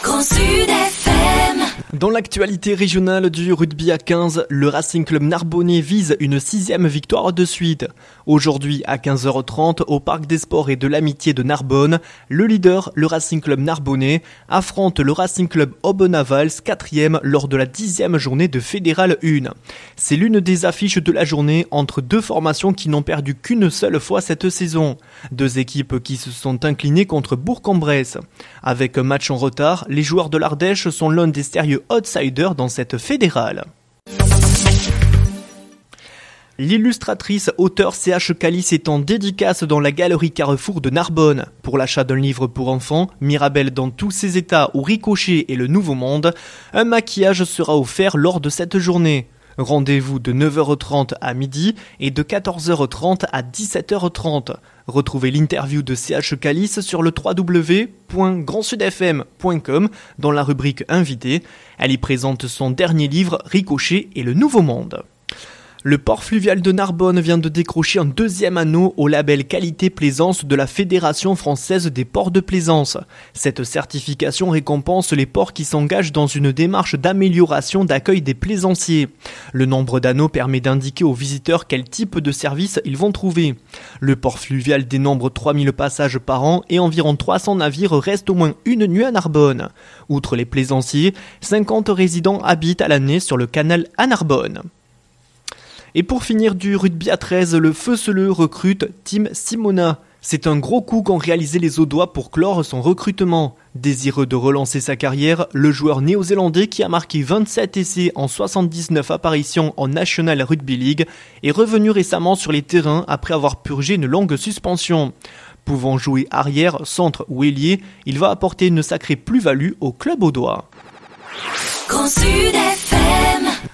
Grand Sud FM. Dans l'actualité régionale du rugby à 15, le Racing Club Narbonnais vise une 6e victoire de suite. Aujourd'hui à 15h30 au Parc des Sports et de l'Amitié de Narbonne, le leader, le Racing Club Narbonnais, affronte le Racing Club Aubenavals, 4e lors de la 10e journée de Fédéral 1. C'est l'une des affiches de la journée entre deux formations qui n'ont perdu qu'une seule fois cette saison. Deux équipes qui se sont inclinées contre Bourg-en-Bresse. Avec un match en retard, les joueurs de l'Ardèche sont l'un des sérieux outsiders dans cette fédérale. L'illustratrice auteure C.H. Calice est en dédicace dans la galerie Carrefour de Narbonne. Pour l'achat d'un livre pour enfants, Mirabelle dans tous ses états ou Ricochet et le Nouveau Monde, un maquillage sera offert lors de cette journée. Rendez-vous de 9h30 à midi et de 14h30 à 17h30. Retrouvez l'interview de C.H. Calice sur le www.grandsudfm.com dans la rubrique Invité. Elle y présente son dernier livre Ricochet et le Nouveau Monde. Le port fluvial de Narbonne vient de décrocher un 2e anneau au label Qualité Plaisance de la Fédération française des ports de plaisance. Cette certification récompense les ports qui s'engagent dans une démarche d'amélioration d'accueil des plaisanciers. Le nombre d'anneaux permet d'indiquer aux visiteurs quel type de service ils vont trouver. Le port fluvial dénombre 3000 passages par an et environ 300 navires restent au moins une nuit à Narbonne. Outre les plaisanciers, 50 résidents habitent à l'année sur le canal à Narbonne. Et pour finir du rugby à 13, le Feuceleux recrute Tim Simona. C'est un gros coup qu'ont réalisé les Audois pour clore son recrutement. Désireux de relancer sa carrière, le joueur néo-zélandais qui a marqué 27 essais en 79 apparitions en National Rugby League est revenu récemment sur les terrains après avoir purgé une longue suspension. Pouvant jouer arrière, centre ou ailier, il va apporter une sacrée plus-value au club audois. Grand Sud